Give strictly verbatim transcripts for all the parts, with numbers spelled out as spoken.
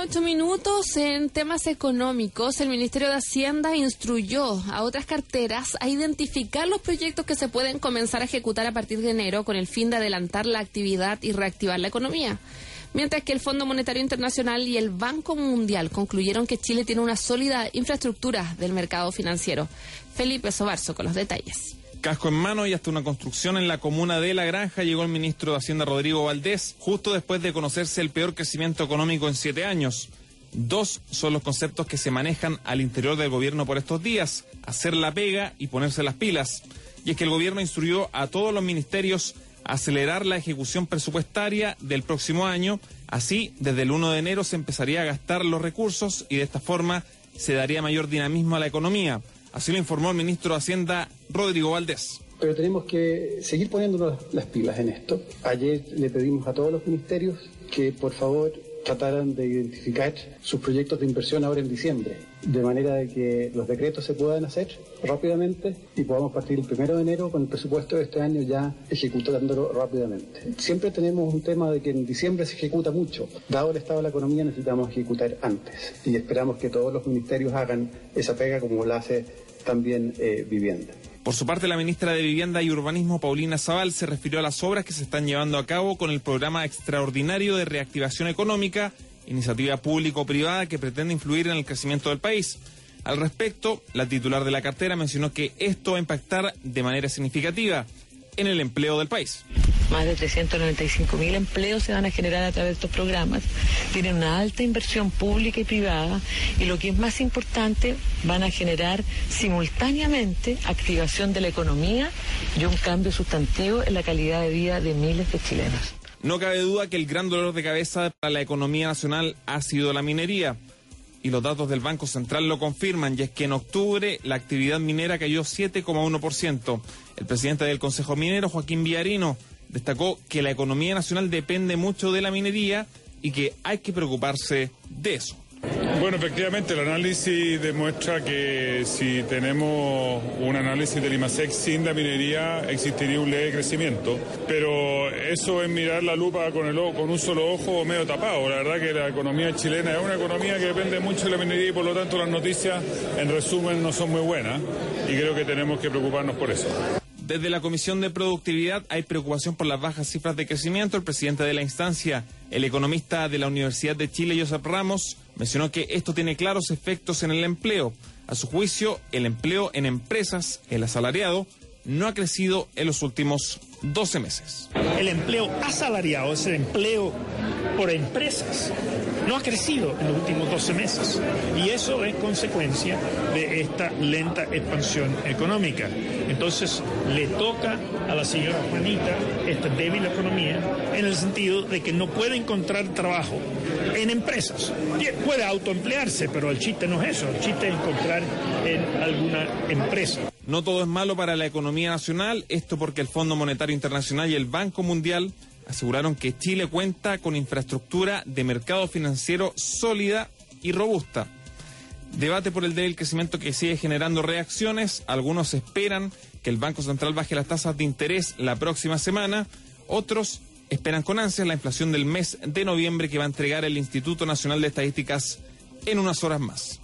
ocho minutos. En temas económicos, el Ministerio de Hacienda instruyó a otras carteras a identificar los proyectos que se pueden comenzar a ejecutar a partir de enero con el fin de adelantar la actividad y reactivar la economía. Mientras que el Fondo Monetario Internacional y el Banco Mundial concluyeron que Chile tiene una sólida infraestructura del mercado financiero. Felipe Sobarzo con los detalles. Casco en mano y hasta una construcción en la comuna de La Granja llegó el ministro de Hacienda Rodrigo Valdés, justo después de conocerse el peor crecimiento económico en siete años. Dos son los conceptos que se manejan al interior del gobierno por estos días: hacer la pega y ponerse las pilas. Y es que el gobierno instruyó a todos los ministerios a acelerar la ejecución presupuestaria del próximo año. Así, desde el uno de enero se empezaría a gastar los recursos y de esta forma se daría mayor dinamismo a la economía. Así lo informó el ministro de Hacienda, Rodrigo Valdés. Pero tenemos que seguir poniéndonos las pilas en esto. Ayer le pedimos a todos los ministerios que, por favor, trataran de identificar sus proyectos de inversión ahora en diciembre, de manera de que los decretos se puedan hacer rápidamente y podamos partir el primero de enero con el presupuesto de este año ya ejecutándolo rápidamente. Siempre tenemos un tema de que en diciembre se ejecuta mucho. Dado el estado de la economía, necesitamos ejecutar antes y esperamos que todos los ministerios hagan esa pega como la hace también eh, Vivienda. Por su parte, la ministra de Vivienda y Urbanismo, Paulina Zabal, se refirió a las obras que se están llevando a cabo con el Programa Extraordinario de Reactivación Económica, iniciativa público-privada que pretende influir en el crecimiento del país. Al respecto, la titular de la cartera mencionó que esto va a impactar de manera significativa en el empleo del país. Más de trescientos noventa y cinco mil empleos se van a generar a través de estos programas. Tienen una alta inversión pública y privada y lo que es más importante, van a generar simultáneamente activación de la economía y un cambio sustantivo en la calidad de vida de miles de chilenos. No cabe duda que el gran dolor de cabeza para la economía nacional ha sido la minería. Y los datos del Banco Central lo confirman, y es que en octubre la actividad minera cayó siete coma uno por ciento. El presidente del Consejo Minero, Joaquín Villarino, destacó que la economía nacional depende mucho de la minería y que hay que preocuparse de eso. Bueno, efectivamente, el análisis demuestra que si tenemos un análisis del IMASEC sin la minería existiría un leve crecimiento, pero eso es mirar la lupa con, el, con un solo ojo medio tapado. La verdad que la economía chilena es una economía que depende mucho de la minería y por lo tanto las noticias en resumen no son muy buenas y creo que tenemos que preocuparnos por eso. Desde la Comisión de Productividad hay preocupación por las bajas cifras de crecimiento. El presidente de la instancia, el economista de la Universidad de Chile, Josep Ramos, mencionó que esto tiene claros efectos en el empleo. A su juicio, el empleo en empresas, el asalariado, no ha crecido en los últimos doce meses. El empleo asalariado, es el empleo por empresas, no ha crecido en los últimos doce meses y eso es consecuencia de esta lenta expansión económica. Entonces le toca a la señora Juanita esta débil economía en el sentido de que no puede encontrar trabajo en empresas. Puede autoemplearse, pero el chiste no es eso, el chiste es encontrar en alguna empresa. No todo es malo para la economía nacional, esto porque el Fondo Monetario Internacional y el Banco Mundial aseguraron que Chile cuenta con infraestructura de mercado financiero sólida y robusta. Debate por el débil crecimiento que sigue generando reacciones. Algunos esperan que el Banco Central baje las tasas de interés la próxima semana. Otros esperan con ansias la inflación del mes de noviembre que va a entregar el Instituto Nacional de Estadísticas en unas horas más.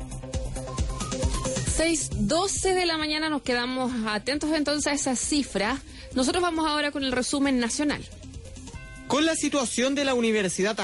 seis doce de la mañana, nos quedamos atentos entonces a esa cifra. Nosotros vamos ahora con el resumen nacional. Con la situación de la Universidad